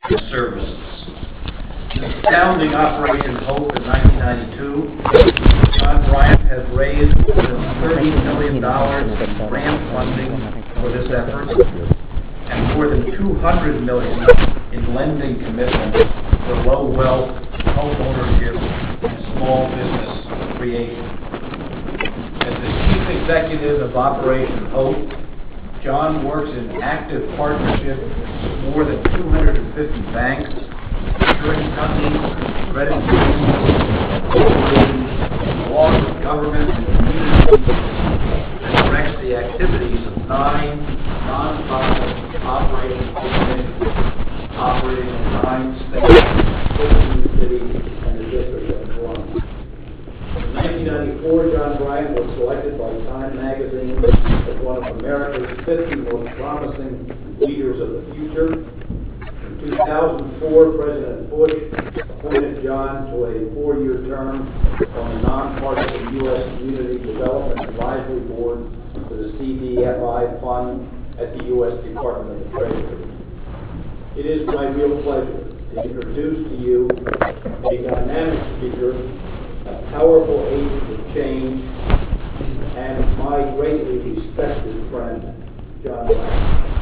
services. Founding Operation Hope in 1992, John Bryant has raised more than $30 million in grant funding for this effort and more than $200 million in lending commitments for low wealth, home ownership, and small business creation. As the Chief Executive of Operation Hope, John works in active partnership with more than 250 banks, insurance companies, credit unions, corporations, along with governments and communities, and directs the activities of 9 nonprofit operating initiatives operating in 9 states, 15 cities, and the District of Columbia. In 1994, John Bryant was selected by Time magazine as one of America's 50 most promising leaders of the future. In 2004, President Bush appointed John to a 4-year term on the nonpartisan U.S. Community Development Advisory Board for the CDFI Fund at the U.S. Department of the Treasury. It is my real pleasure to introduce to you a dynamic speaker, a powerful agent of change, and my greatly respected friend, John Bryant.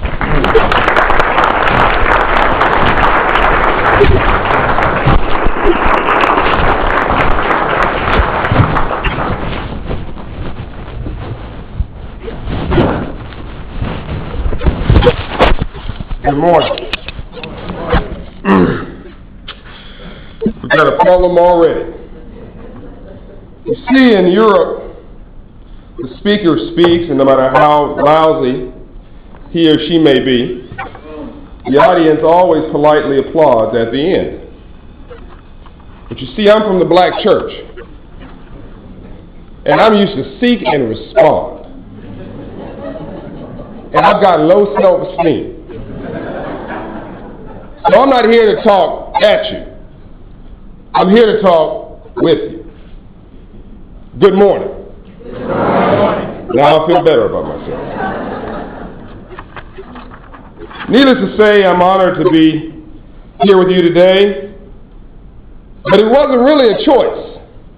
Good morning. We've got a problem already. You see, in Europe, the speaker speaks, and no matter how lousy he or she may be, the audience always politely applauds at the end. But you see, I'm from the black church, and I'm used to seek and respond. And I've got low self-esteem. So I'm not here to talk at you. I'm here to talk with you. Good morning. Good morning. Now I feel better about myself. Needless to say, I'm honored to be here with you today, but it wasn't really a choice.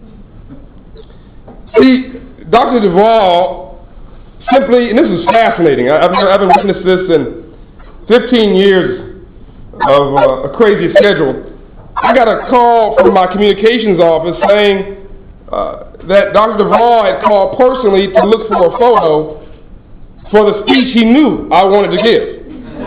See, Dr. Duvall simply, and this is fascinating, I haven't witnessed this in 15 years of a crazy schedule. I got a call from my communications office saying that Dr. Duvall had called personally to look for a photo for the speech he knew I wanted to give.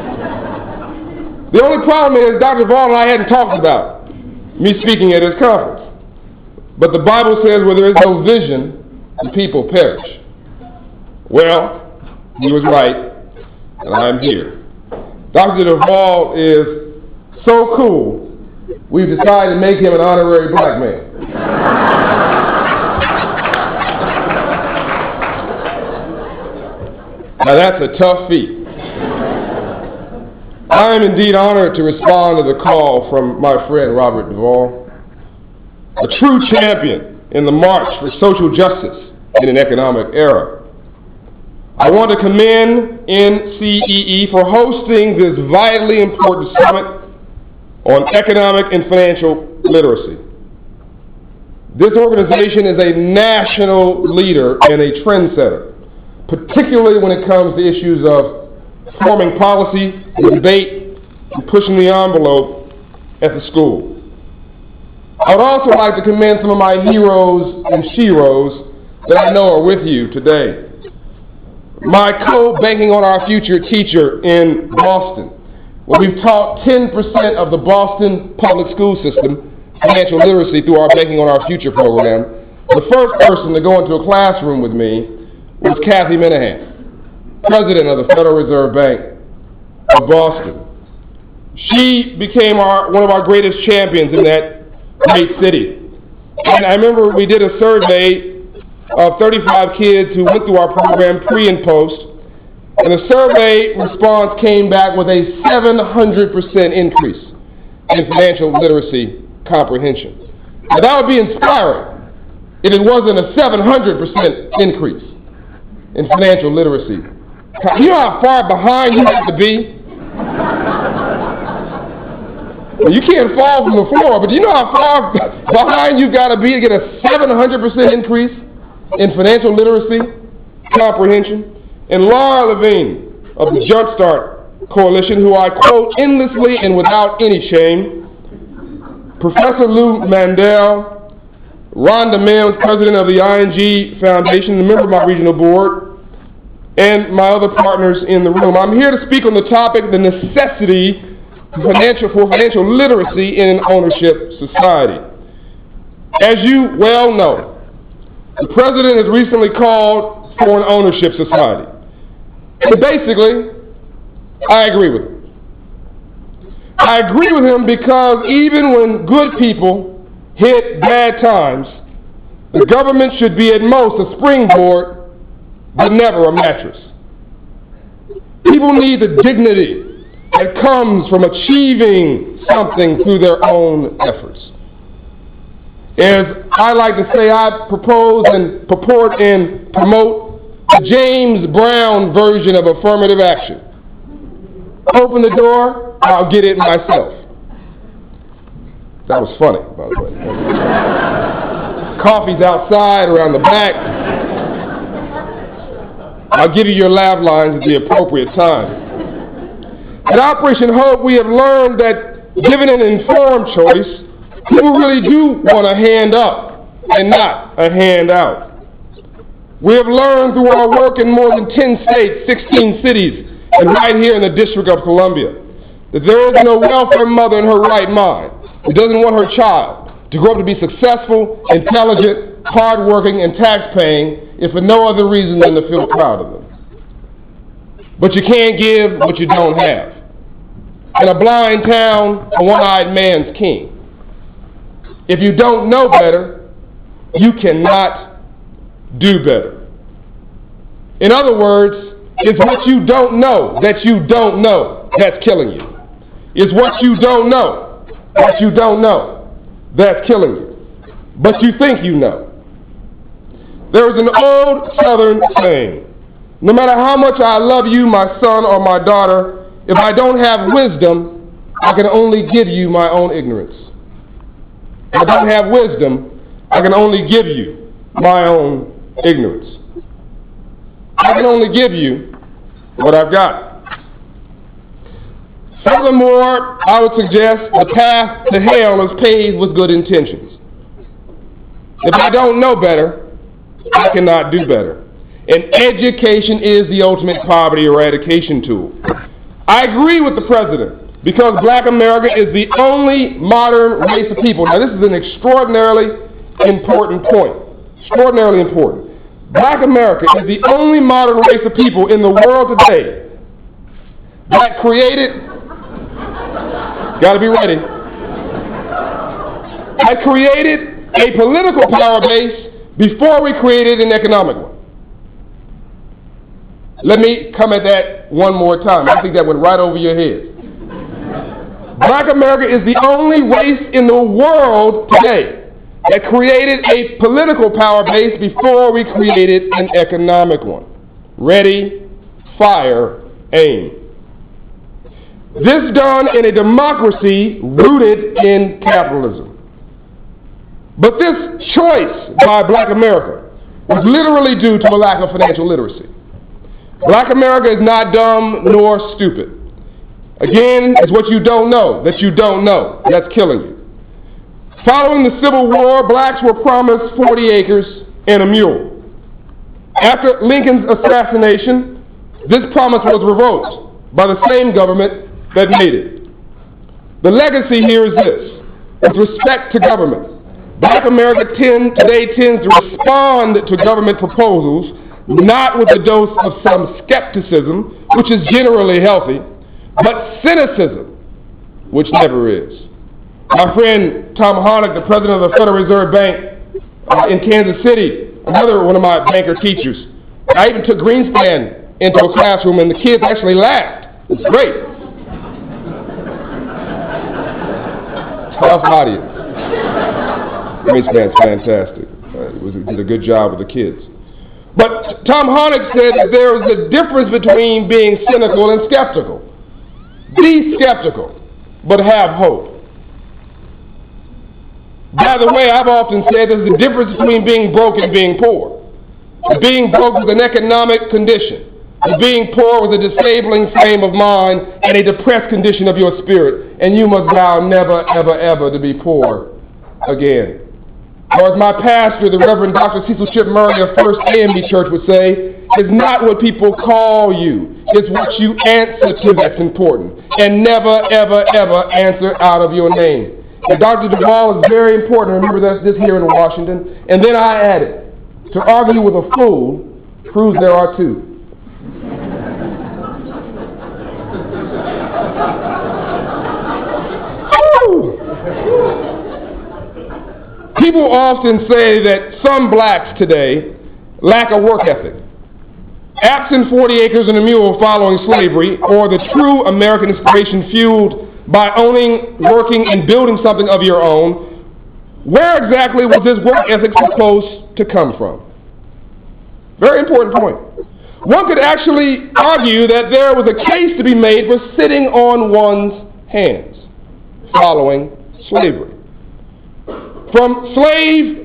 The only problem is Dr. Duvall and I hadn't talked about me speaking at his conference. But the Bible says where there is no vision, the people perish. Well, he was right, and I'm here. Dr. Duvall is so cool, we've decided to make him an honorary black man. Now that's a tough feat. I am indeed honored to respond to the call from my friend Robert Duvall, a true champion in the march for social justice in an economic era. I want to commend NCEE for hosting this vitally important summit on economic and financial literacy. This organization is a national leader and a trendsetter, particularly when it comes to issues of forming policy, debate, and pushing the envelope at the school. I would also like to commend some of my heroes and sheroes that I know are with you today. My co-banking on our future teacher in Boston, where we've taught 10% of the Boston public school system financial literacy through our Banking on Our Future program. The first person to go into a classroom with me was Kathy Minahan, president of the Federal Reserve Bank of Boston. She became one of our greatest champions in that great city. And I remember we did a survey of 35 kids who went through our program pre and post, and the survey response came back with a 700% increase in financial literacy comprehension. Now that would be inspiring if it wasn't a 700% increase in financial literacy. You know how far behind you have to be You can't fall from the floor, but do you know how far behind you've got to be to get a 700% increase in financial literacy comprehension? And Laura Levine of the Jumpstart Coalition, who I quote endlessly and without any shame, Professor Lou Mandel, Rhonda Mims, president of the ING Foundation, a member of my regional board, and my other partners in the room. I'm here to speak on the topic, the necessity for financial literacy in an ownership society. As you well know, the president has recently called for an ownership society. And basically, I agree with him. I agree with him because even when good people hit bad times, the government should be at most a springboard, but never a mattress. People need the dignity that comes from achieving something through their own efforts. As I like to say, I propose and purport and promote the James Brown version of affirmative action. Open the door, I'll get it myself. That was funny, by the way. Coffee's outside around the back. I'll give you your laugh lines at the appropriate time. At Operation Hope, we have learned that given an informed choice, people really do want a hand up and not a hand out. We have learned through our work in more than 10 states, 16 cities, and right here in the District of Columbia, that there is no welfare mother in her right mind who doesn't want her child to grow up to be successful, intelligent, hardworking, and tax-paying, if for no other reason than to feel proud of them. But you can't give what you don't have. In a blind town, a one-eyed man's king. If you don't know better, you cannot do better. In other words, it's what you don't know that you don't know that's killing you. It's what you don't know that you don't know that's killing you. But you think you know. There is an old Southern saying, no matter how much I love you, my son or my daughter, if I don't have wisdom, I can only give you my own ignorance. If I don't have wisdom, I can only give you my own ignorance. I can only give you what I've got. Furthermore, I would suggest the path to hell is paved with good intentions. If I don't know better, I cannot do better. And education is the ultimate poverty eradication tool. I agree with the president because Black America is the only modern race of people. Now, this is an extraordinarily important point. Extraordinarily important. Black America is the only modern race of people in the world today that created, gotta be ready, that created a political power base before we created an economic one. Let me come at that one more time. I think that went right over your heads. Black America is the only race in the world today that created a political power base before we created an economic one. Ready, fire, aim. This done in a democracy rooted in capitalism. But this choice by Black America was literally due to a lack of financial literacy. Black America is not dumb nor stupid. Again, it's what you don't know that you don't know that's killing you. Following the Civil War, blacks were promised 40 acres and a mule. After Lincoln's assassination, this promise was revoked by the same government that made it. The legacy here is this. With respect to government, Black America today tends to respond to government proposals not with a dose of some skepticism, which is generally healthy, but cynicism, which never is. My friend Tom Harnick, the president of the Federal Reserve Bank in Kansas City, another one of my banker teachers, I even took Greenspan into a classroom and the kids actually laughed. It's great. Tough audience. Greenspan's fantastic. He did a good job with the kids. But Tom Harnick said that there is a difference between being cynical and skeptical. Be skeptical, but have hope. By the way, I've often said there's a difference between being broke and being poor. Being broke was an economic condition. Being poor was a disabling frame of mind and a depressed condition of your spirit. And you must vow never, ever, ever to be poor again. Or as my pastor, the Reverend Dr. Cecil Chip Murray of First AME Church would say, it's not what people call you, it's what you answer to that's important. And never, ever, ever answer out of your name. And Dr. Duvall is very important. Remember this here in Washington. And then I added, to argue with a fool proves there are two. People often say that some blacks today lack a work ethic. Absent 40 acres and a mule following slavery, or the true American inspiration fueled by owning, working, and building something of your own, where exactly was this work ethic supposed to come from? Very important point. One could actually argue that there was a case to be made for sitting on one's hands following slavery. From slave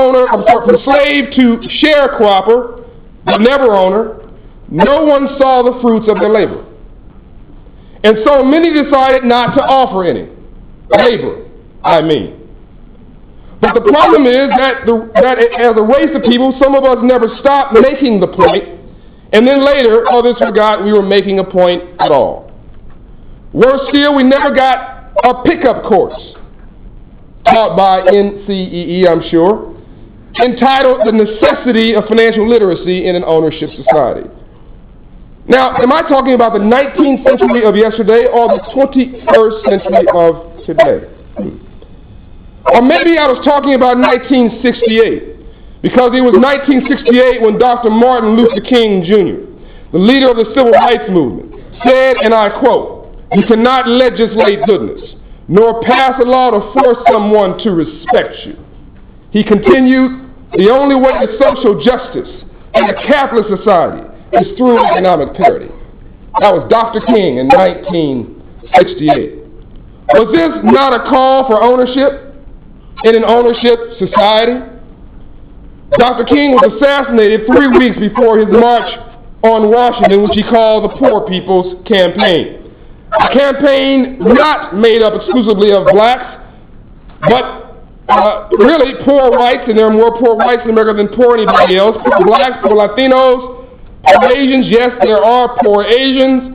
to sharecropper, but never owner, no one saw the fruits of their labor. And so many decided not to offer any. Labor, I mean. But the problem is that as a race of people, some of us never stopped making the point, and then later others forgot we were making a point at all. Worse still, we never got a pickup course, taught by NCEE, I'm sure, entitled The Necessity of Financial Literacy in an Ownership Society. Now, am I talking about the 19th century of yesterday or the 21st century of today? Or maybe I was talking about 1968, because it was 1968 when Dr. Martin Luther King Jr., the leader of the Civil Rights Movement, said, and I quote, "You cannot legislate goodness, nor pass a law to force someone to respect you." He continued, "The only way to social justice in a capitalist society is through economic parity." That was Dr. King in 1968. Was this not a call for ownership in an ownership society? Dr. King was assassinated 3 weeks before his march on Washington, which he called the Poor People's Campaign. A campaign not made up exclusively of blacks, but really poor whites, and there are more poor whites in America than poor anybody else. Poor blacks, poor Latinos, poor Asians. Yes, there are poor Asians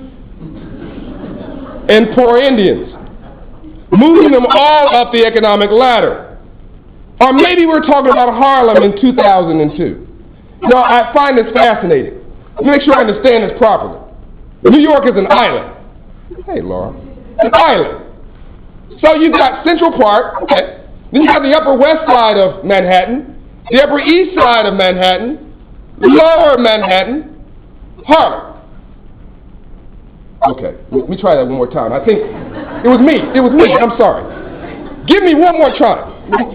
and poor Indians. Moving them all up the economic ladder. Or maybe we're talking about Harlem in 2002. No, I find this fascinating. Let me make sure I understand this properly. New York is an island. Hey, Laura. It's an island. So you've got Central Park, okay. Then you got the Upper West Side of Manhattan, the Upper East Side of Manhattan, Lower Manhattan, Harlem. Okay, let me try that one more time. I think it was me. I'm sorry. Give me one more try.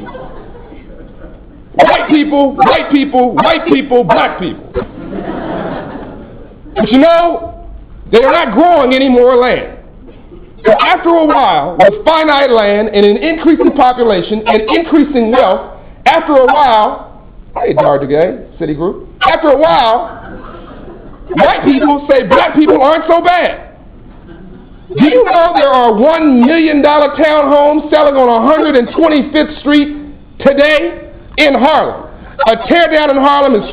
White people, white people, white people, black people. But you know, they are not growing any more land. So after a while, with finite land and an increasing population and increasing wealth, after a while, hey, Dardigay, Citigroup, after a while, white people say black people aren't so bad. Do you know there are $1 million townhomes selling on 125th Street today in Harlem? A teardown in Harlem is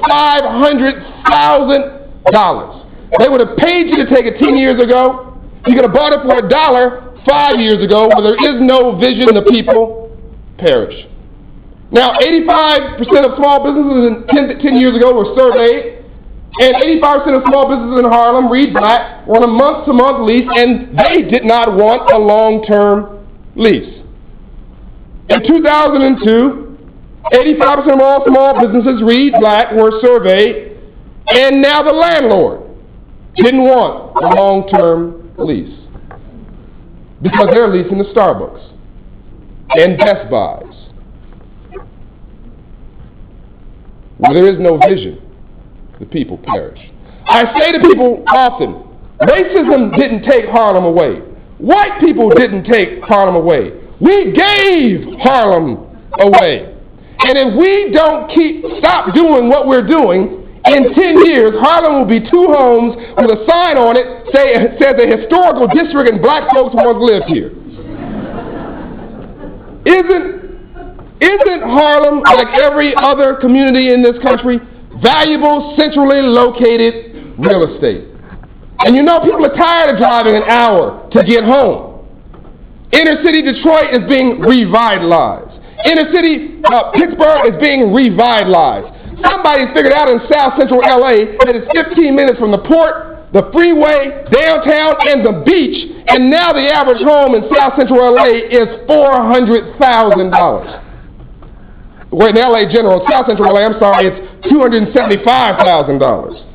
$500,000. They would have paid you to take it 10 years ago. You could have bought it for $1 5 years ago. Where there is no vision, the people perish. Now, 85% of small businesses 10 years ago were surveyed, and 85% of small businesses in Harlem, read black, were on a month-to-month lease, and they did not want a long-term lease. In 2002, 85% of all small businesses, read black, were surveyed, and now the landlord didn't want a long-term lease because they're leasing to Starbucks and Best Buys. Where there is no vision, the people perish. I say to people often, racism didn't take Harlem away. White people didn't take Harlem away. We gave Harlem away. And if we don't stop doing what we're doing, in 10 years, Harlem will be 2 homes with a sign on it says a historical district and black folks once lived here. Isn't Harlem, like every other community in this country, valuable, centrally located real estate? And you know, people are tired of driving an hour to get home. Inner city Detroit is being revitalized. Inner city Pittsburgh is being revitalized. Somebody's figured out in South Central LA that it's 15 minutes from the port, the freeway, downtown, and the beach, and now the average home in South Central LA is $400,000. Well, in LA General, South Central LA, I'm sorry, it's $275,000.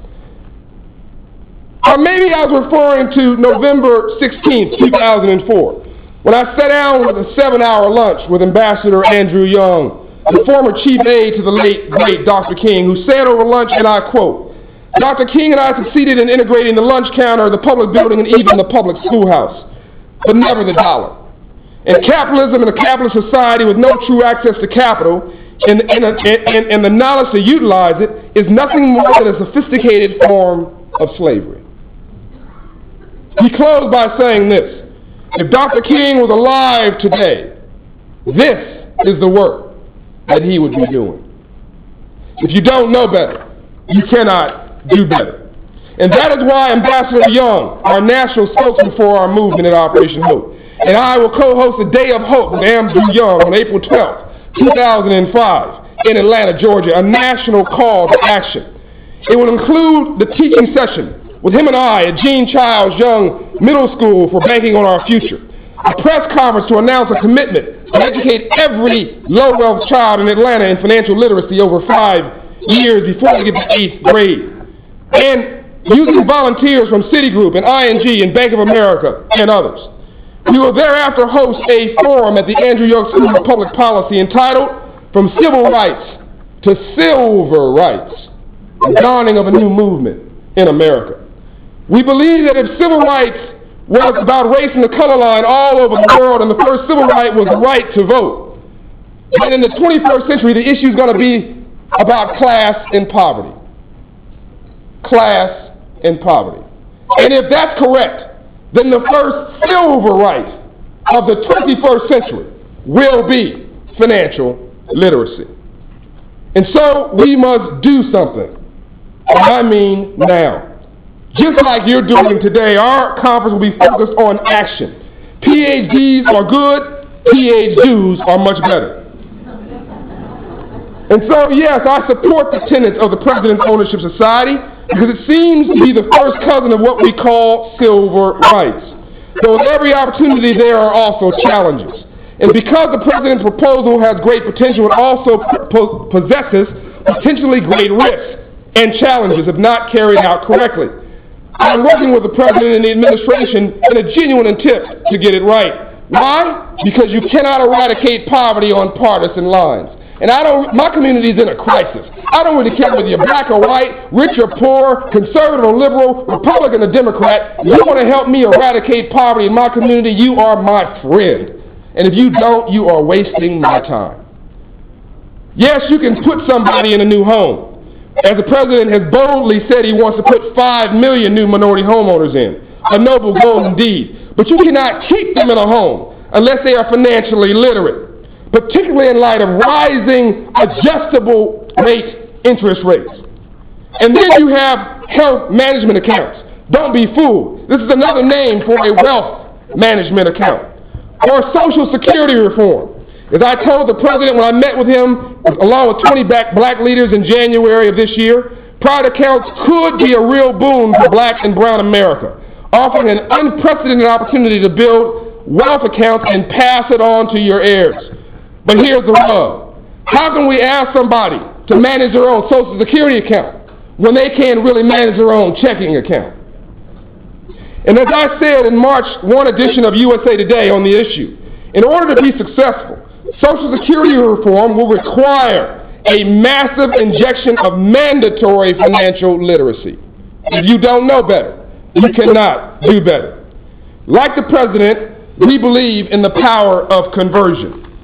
Or maybe I was referring to November 16th, 2004, when I sat down with a 7-hour lunch with Ambassador Andrew Young, the former chief aide to the late, great Dr. King, who said over lunch, and I quote, "Dr. King and I succeeded in integrating the lunch counter, the public building, and even the public schoolhouse, but never the dollar. In capitalism, in a capitalist society with no true access to capital, and the knowledge to utilize it, is nothing more than a sophisticated form of slavery." He closed by saying this: if Dr. King was alive today, this is the work that he would be doing. If you don't know better, you cannot do better. And that is why Ambassador Young, our national spokesman for our movement at Operation Hope, and I will co-host a Day of Hope with Andrew Young on April 12th, 2005 in Atlanta, Georgia, a national call to action. It will include the teaching session with him and I at Gene Childs Young Middle School for Banking on Our Future, a press conference to announce a commitment to educate every low-wealth child in Atlanta in financial literacy over 5 years before they get to 8th grade, and using volunteers from Citigroup and ING and Bank of America and others. We will thereafter host a forum at the Andrew Young School of Public Policy entitled "From Civil Rights to Silver Rights, the Dawning of a New Movement in America." We believe that if civil rights was about race and the color line all over the world, and the first civil right was the right to vote, then in the 21st century, the issue is going to be about class and poverty. Class and poverty. And if that's correct, then the first silver right of the 21st century will be financial literacy. And so we must do something. And I mean now. Just like you're doing today, our conference will be focused on action. PhDs are good, PhDs are much better. And so, yes, I support the tenets of the President's Ownership Society because it seems to be the first cousin of what we call silver rights. Though with every opportunity, there are also challenges. And because the President's proposal has great potential, it also possesses potentially great risks and challenges if not carried out correctly. I'm working with the President and the administration in a genuine attempt to get it right. Why? Because you cannot eradicate poverty on partisan lines. And my community's in a crisis. I don't really care whether you're black or white, rich or poor, conservative or liberal, Republican or Democrat. If you want to help me eradicate poverty in my community, you are my friend. And if you don't, you are wasting my time. Yes, you can put somebody in a new home. As the President has boldly said he wants to put 5 million new minority homeowners in, a noble goal indeed. But you cannot keep them in a home unless they are financially literate, particularly in light of rising adjustable rate interest rates. And then you have health management accounts. Don't be fooled. This is another name for a wealth management account. Or Social Security reform. As I told the President when I met with him, along with 20 black leaders in January of this year, private accounts could be a real boon for black and brown America, offering an unprecedented opportunity to build wealth accounts and pass it on to your heirs. But here's the rub. How can we ask somebody to manage their own Social Security account when they can't really manage their own checking account? And as I said in March 1 edition of USA Today on the issue, in order to be successful, Social Security reform will require a massive injection of mandatory financial literacy. If you don't know better, you cannot do better. Like the President, we believe in the power of conversion.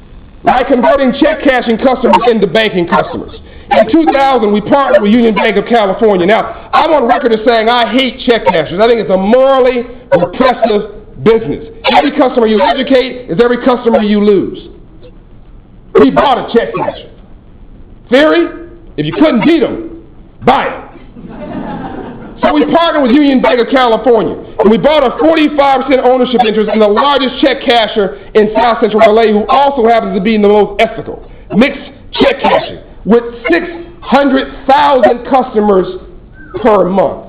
by converting check cashing customers into banking customers. In 2000, we partnered with Union Bank of California. Now, I'm on record as saying I hate check cashers. I think it's a morally repressive business. Every customer you educate is every customer you lose. We bought a check casher. Theory, if you couldn't beat them, buy it. So we partnered with Union Bank of California, and we bought a 45% ownership interest in the largest check casher in South Central LA, who also happens to be the most ethical. Mixed check cashing with 600,000 customers per month.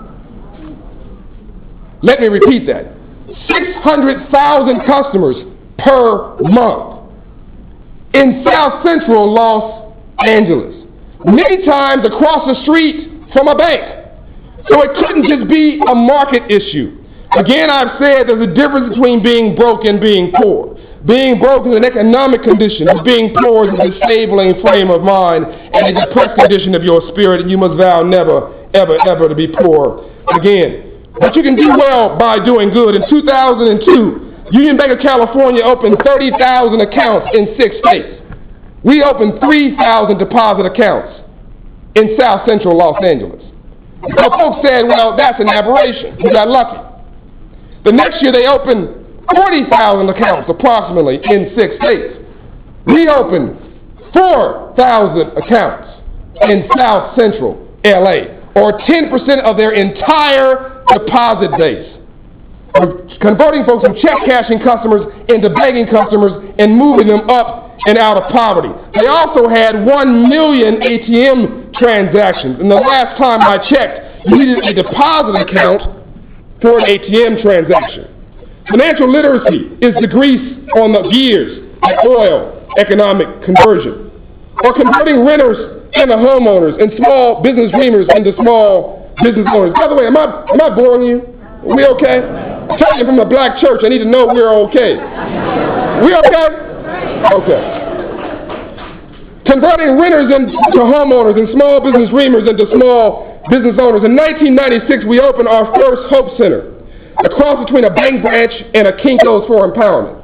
Let me repeat that. 600,000 customers per month in South Central Los Angeles. Many times across the street from a bank. So it couldn't just be a market issue. Again, I've said there's a difference between being broke and being poor. Being broke is an economic condition, and being poor is a disabling frame of mind and a depressed condition of your spirit, and you must vow never, ever, ever to be poor again. But you can do well by doing good. In 2002, Union Bank of California opened 30,000 accounts in 6 states. We opened 3,000 deposit accounts in South Central Los Angeles. So folks said, well, that's an aberration. We got lucky. The next year they opened 40,000 accounts approximately in 6 states. We opened 4,000 accounts in South Central LA, or 10% of their entire deposit base. We're converting folks from check cashing customers into banking customers and moving them up and out of poverty. They also had 1 million ATM transactions. And the last time I checked, you needed a deposit account for an ATM transaction. Financial literacy is the grease on the gears of oil economic conversion. Or converting renters into homeowners and small business dreamers into small business owners. By the way, am I boring you? Are we okay? I'm telling you from the black church, I need to know we're okay. We okay? Okay. Converting renters into homeowners and small business dreamers into small business owners. In 1996, we opened our first Hope Center, a cross between a bank branch and a Kinko's for Empowerment.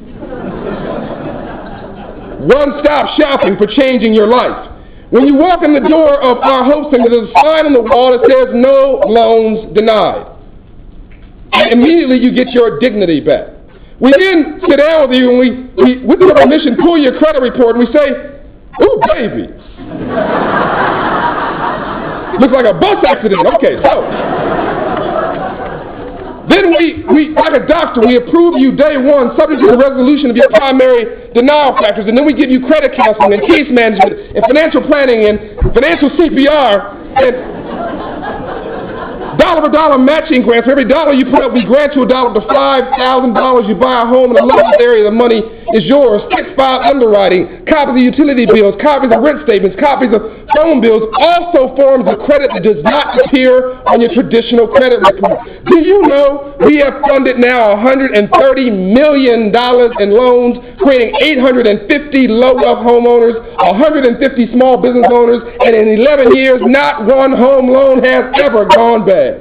One-stop shopping for changing your life. When you walk in the door of our Hope Center, there's a sign on the wall that says no loans denied. And immediately you get your dignity back. We then sit down with you and we with your permission, pull your credit report and we say, ooh, baby. Looks like a bus accident. Okay, so. Then we, like a doctor, we approve you day one, subject to the resolution of your primary denial factors, and then we give you credit counseling and case management and financial planning and financial CPR and dollar for dollar matching grants. For every dollar you put up, we grant you $1 up to $5,000. You buy a home in the lowest area, the money is yours. 6-file underwriting, copies of utility bills, copies of rent statements, copies of phone bills, also forms of credit that does not appear on your traditional credit report. Do you know we have funded now $130 million in loans, creating 850 low-wealth homeowners, 150 small business owners, and in 11 years, not one home loan has ever gone bad.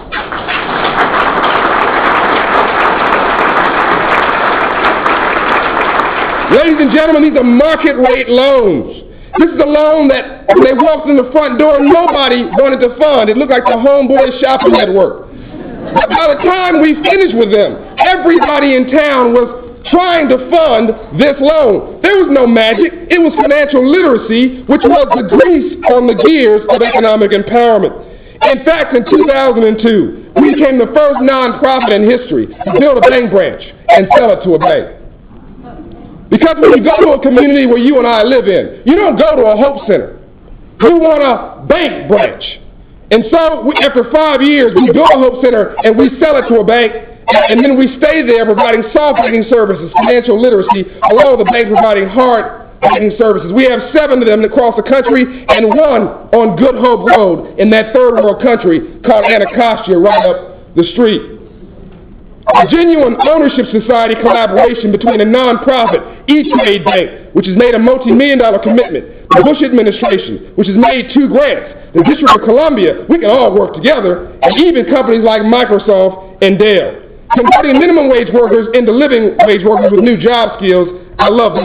Ladies and gentlemen, these are market rate loans. This is a loan that when they walked in the front door, nobody wanted to fund. It looked like the Homeboy Shopping Network. But by the time we finished with them, everybody in town was trying to fund this loan. There was no magic. It was financial literacy, which was the grease on the gears of economic empowerment. In fact, in 2002, we became the first nonprofit in history to build a bank branch and sell it to a bank. Because when you go to a community where you and I live in, you don't go to a Hope Center. You want a bank branch. And so after 5 years, we build a Hope Center and we sell it to a bank, and then we stay there providing soft banking services, financial literacy, along with the bank providing hard banking services. We have 7 of them across the country and 1 on Good Hope Road in that third world country called Anacostia right up the street. A genuine ownership society collaboration between a nonprofit, E-Trade Bank, which has made a multi-million-dollar commitment, the Bush administration, which has made 2 grants, the District of Columbia, we can all work together, and even companies like Microsoft and Dell. Converting minimum wage workers into living wage workers with new job skills, I love this one.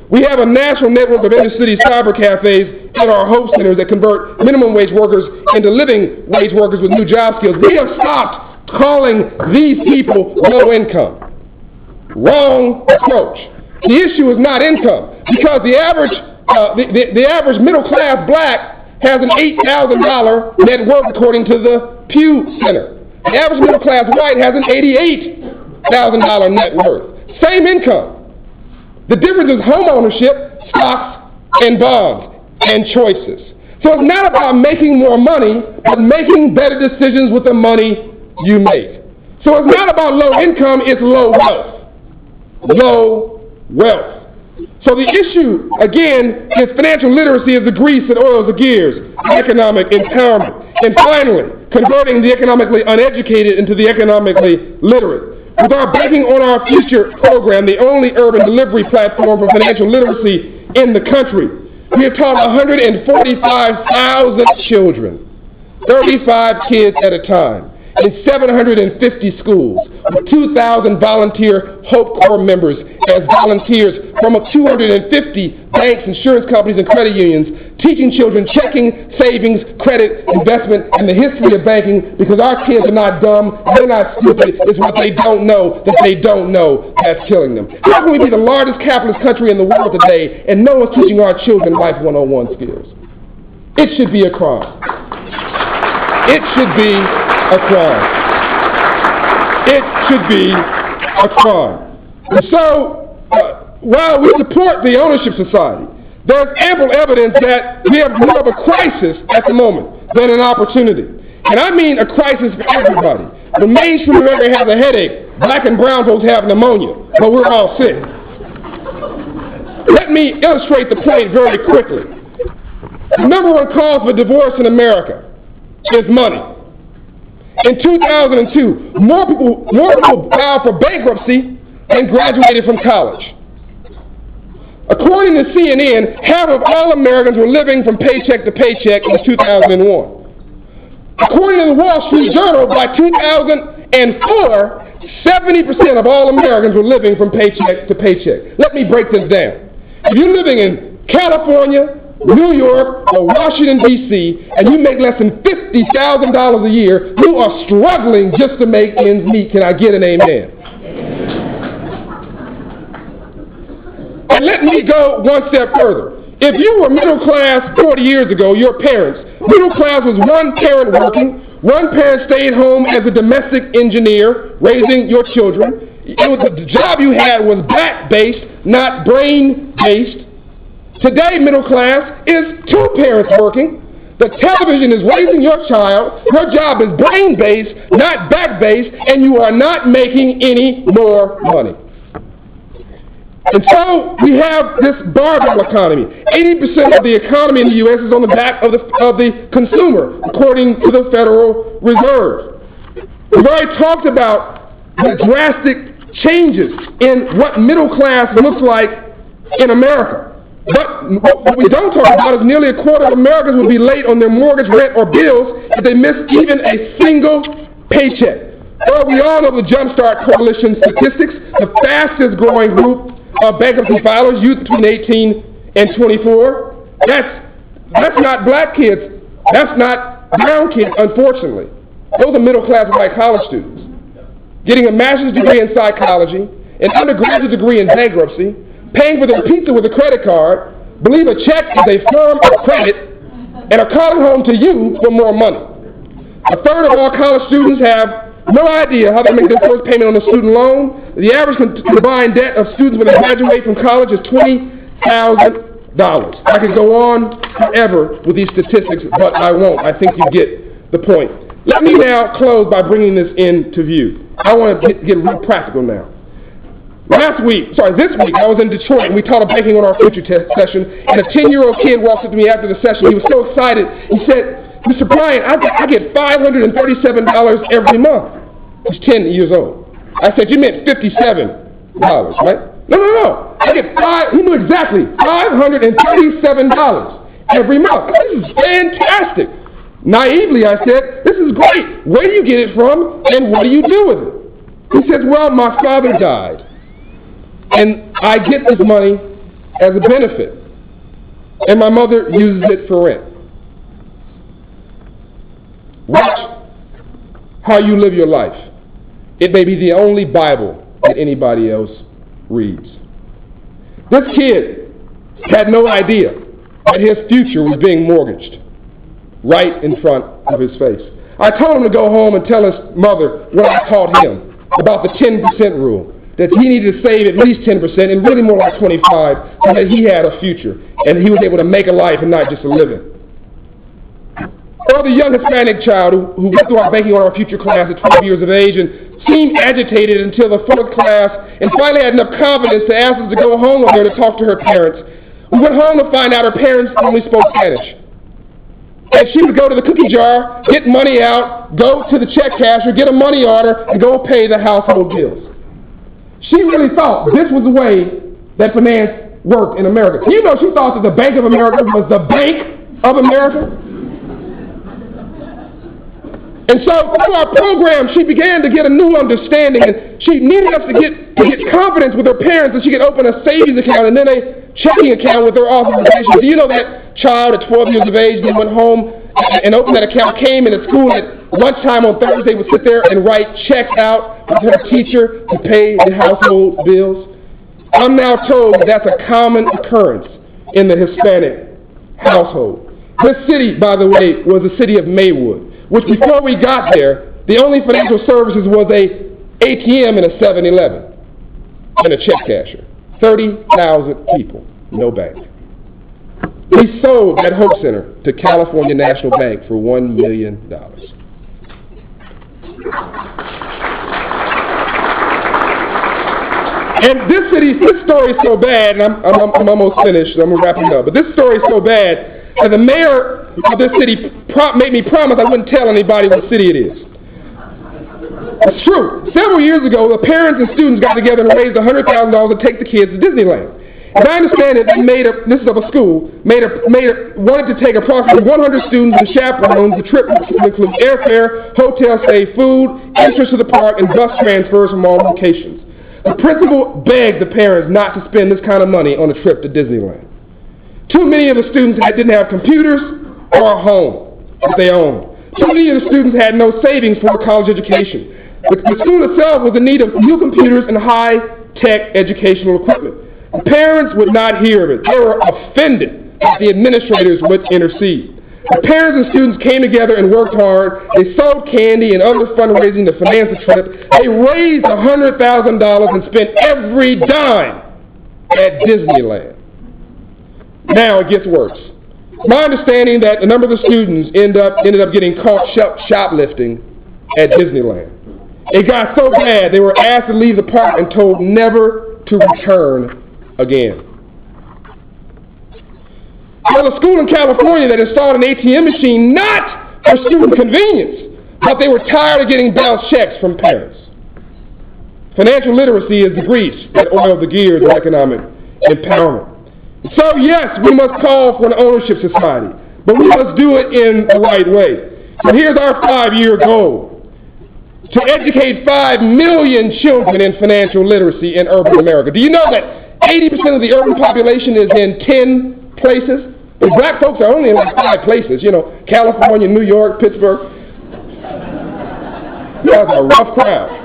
We have a national network of inner-city cyber cafes and our hope centers that convert minimum wage workers into living wage workers with new job skills. We have stopped calling these people low income. Wrong approach. The issue is not income, because the average middle class black has an $8,000 net worth according to the Pew Center. The average middle class white has an $88,000 net worth. Same income. The difference is home ownership, stocks, and bonds, and choices. So it's not about making more money, but making better decisions with the money you make. So it's not about low income, it's low wealth. Low wealth. So the issue, again, is financial literacy is the grease that oils the gears, economic empowerment. And finally, converting the economically uneducated into the economically literate. With our Banking on Our Future program, the only urban delivery platform for financial literacy in the country, we have taught 145,000 children, 35 kids at a time, in 750 schools, with 2,000 volunteer Hope Corps members as volunteers from 250 banks, insurance companies, and credit unions, teaching children checking, savings, credit, investment, and the history of banking, because our kids are not dumb, they're not stupid, it's what they don't know that they don't know that's killing them. How can we be the largest capitalist country in the world today and no one's teaching our children Life 101 skills? It should be a crime. It should be a crime. It should be a crime. And so, while we support the ownership society, there's ample evidence that we have more of a crisis at the moment than an opportunity. And I mean a crisis for everybody. When mainstream America has a headache, black and brown folks have pneumonia, but we're all sick. Let me illustrate the point very quickly. The number one cause for divorce in America is money. In 2002, more people filed for bankruptcy than graduated from college. According to CNN, half of all Americans were living from paycheck to paycheck in 2001. According to the Wall Street Journal, by 2004, 70% of all Americans were living from paycheck to paycheck. Let me break this down. If you're living in California, New York, or Washington, D.C., and you make less than $50,000 a year, you are struggling just to make ends meet. Can I get an amen? And let me go one step further. If you were middle class 40 years ago, your parents, middle class was one parent working, one parent stayed home as a domestic engineer, raising your children. The job you had was back-based, not brain-based. Today, middle class is two parents working. The television is raising your child. Your job is brain-based, not back-based, and you are not making any more money. And so we have this barbell economy. 80% of the economy in the U.S. is on the back of the consumer, according to the Federal Reserve. We've already talked about the drastic changes in what middle class looks like in America. But what we don't talk about is nearly a quarter of Americans will be late on their mortgage, rent, or bills if they miss even a single paycheck. Well, we all know the Jumpstart Coalition statistics, the fastest growing group of bankruptcy filers, youth between 18 and 24. That's not black kids. That's not brown kids, unfortunately. Those are middle class white college students. Getting a master's degree in psychology, an undergraduate degree in bankruptcy, paying for their pizza with a credit card, believe a check is a form of credit, and are calling home to you for more money. A third of all college students have no idea how they make their first payment on a student loan. The average combined debt of students when they graduate from college is $20,000. I could go on forever with these statistics, but I won't. I think you get the point. Let me now close by bringing this into view. I want to get real practical now. This week, I was in Detroit, and we taught a Banking on Our Future session, and a 10-year-old kid walks up to me after the session. He was so excited. He said, "Mr. Bryant, I get $537 every month." He's 10 years old. I said, "You meant $57, right?" No. He knew exactly, $537 every month. This is fantastic. Naively, I said, "This is great. Where do you get it from, and what do you do with it?" He says, "Well, my father died, and I get this money as a benefit, and my mother uses it for rent. Watch how you live your life. It may be the only Bible that anybody else reads. This kid had no idea that his future was being mortgaged right in front of his face. I told him to go home and tell his mother what I taught him about the 10% rule, that he needed to save at least 10% and really more like 25 so that he had a future and he was able to make a life and not just a living. Or the young Hispanic child who went through our Banking on Our Future class at 12 years of age and seemed agitated until the fourth class and finally had enough confidence to ask us to go home with her to talk to her parents. We went home to find out her parents only spoke Spanish. And she would go to the cookie jar, get money out, go to the check casher, get a money order, and go pay the household bills. She really thought this was the way that finance worked in America. You know, she thought that the Bank of America was the Bank of America. And so through our program, she began to get a new understanding, and she needed us to get confidence with her parents that she could open a savings account and then a checking account with their authorization. Do you know that child at 12 years of age then went home and opened that account, came into school at lunchtime on Thursday, would sit there and write checks out with her teacher to pay the household bills? I'm now told that that's a common occurrence in the Hispanic household. This city, by the way, was the city of Maywood, which before we got there, the only financial services was a ATM and a 7-Eleven and a check casher. 30,000 people, no bank. We sold that Hope Center to California National Bank for $1 million. And this story is so bad, and I'm almost finished, so I'm wrapping up, but this story is so bad that the mayor of this city made me promise I wouldn't tell anybody what city it is. It's true. Several years ago, the parents and students got together and raised $100,000 to take the kids to Disneyland. As I understand it, they this is of a school, wanted to take approximately 100 students and chaperones. The trip would include airfare, hotel stay, food, entrance to the park, and bus transfers from all locations. The principal begged the parents not to spend this kind of money on a trip to Disneyland. Too many of the students didn't have computers or a home that they owned. Too many of the students had no savings for a college education. The school itself was in need of new computers and high-tech educational equipment. The parents would not hear of it. They were offended that the administrators would intercede. The parents and students came together and worked hard. They sold candy and other fundraising to finance the trip. They raised $100,000 and spent every dime at Disneyland. Now it gets worse. It's my understanding that a number of the students ended up getting caught shoplifting at Disneyland. It got so bad they were asked to leave the park and told never to return again. Well, a school in California that installed an ATM machine not for student convenience, but they were tired of getting bounced checks from parents. Financial literacy is the grease that oils the gears of economic empowerment. So yes, we must call for an ownership society, but we must do it in the right way. So here's our 5-year goal: to educate 5 million children in financial literacy in urban America. Do you know that 80% of the urban population is in 10 places? But black folks are only in like 5 places, you know, California, New York, Pittsburgh. You guys are a rough crowd.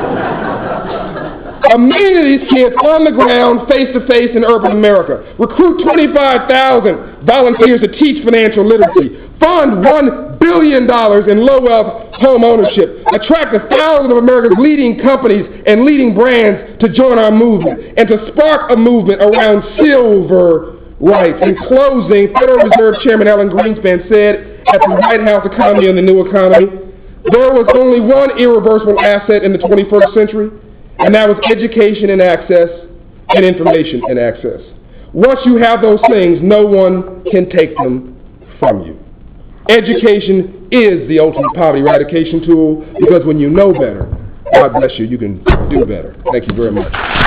1 million of these kids on the ground, face-to-face in urban America. Recruit 25,000 volunteers to teach financial literacy. Fund $1 billion in low-wealth home ownership. Attract 1,000 of America's leading companies and leading brands to join our movement and to spark a movement around civil rights. In closing, Federal Reserve Chairman Alan Greenspan said at the White House Economy and the New Economy, there was only one irreversible asset in the 21st century, and that was education and access and information and access. Once you have those things, no one can take them from you. Education is the ultimate poverty eradication tool, because when you know better, God bless you, you can do better. Thank you very much.